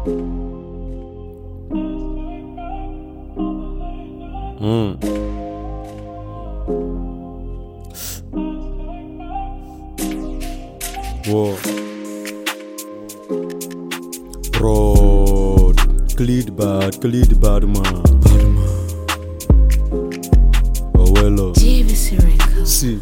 Whoa. Road. Khalid bad man. Oh well. See.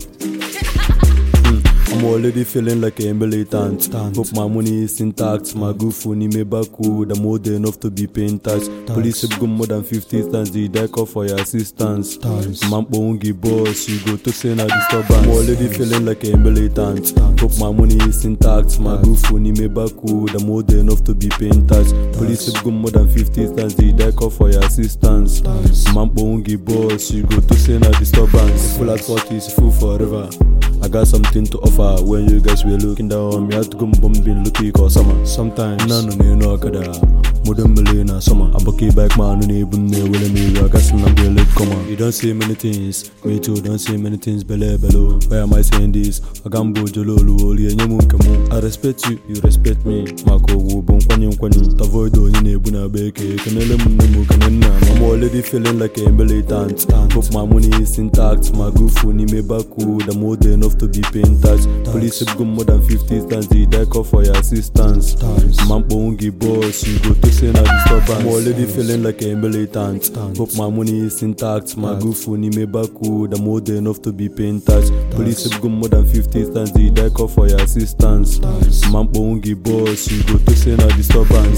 I'm already feeling like a militant. Hope my money is intact. My good phone me back good. I'm old enough to be paying tax. Police have gone more than 50 times. They call for your assistance. Man won't give boss. You go to say na disturbance. I'm already feeling like a militant. Hope my money is intact. My good phone me back good. I'm old enough to be paying tax. Police have gone more than 50 times. They call for your assistance. Man won't give boss. You go to say na disturbance. Full at 40 is full forever. I got something to offer. When you guys were looking down, me had to go bombing looking for summer. Sometimes no kada. Modern Melina summer. I'm okay back man no need bunne will me. I got some late come. You don't say many things. Me too don't say many things below. Why am I saying this? I gambo jololo kamu. I respect you, you respect me. Mako wo bon kwanyum. Avoid you nebuna beke. Kenele munemu kanena. I'm already feeling like a militant. Hope my money is intact. My good phone me back good. I'm old enough to be paying tax. Police have gone more than 50 times. They call for your assistance. Man won't give boss. You go to say na disturbance. I'm already feeling like a militant. Hope my money is intact. My good phone me back good. I'm old enough to be paying tax. Police have gone more than 50 times. They call for your assistance. Man won't give boss. You go to say na disturbance.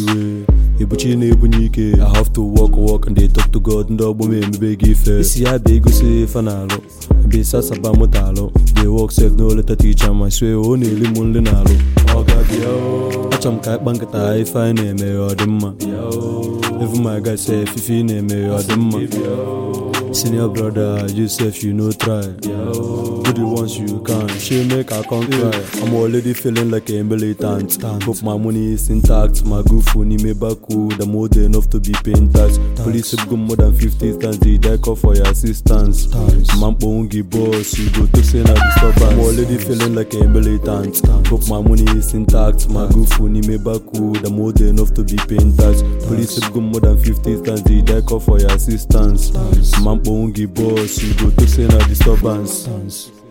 I have to walk and they talk to God and double me beg if I beg say fanalo. Be sasa ba motalo. They walk safe no let a teacher my swear only limun linalo. Acham kai bankata if I name me or dimma. If my guy say if you name me or dimma. Senior brother, Joseph, you know try. Do the ones you can. She make I can't cry. I'm already feeling like a militant. Hope my money is intact. My good phone me back good. I'm old enough to be paying tax. Police have gone more than 50 times. They call for your assistance. Man won't give boss. You go to say na disturbance. I'm already feeling like a militant. Hope my money is intact. My good phone me back good. I'm old enough to be paying tax. Police have gone more than 50 times. They call for your assistance. Man won't give boss. You go to say na disturbance.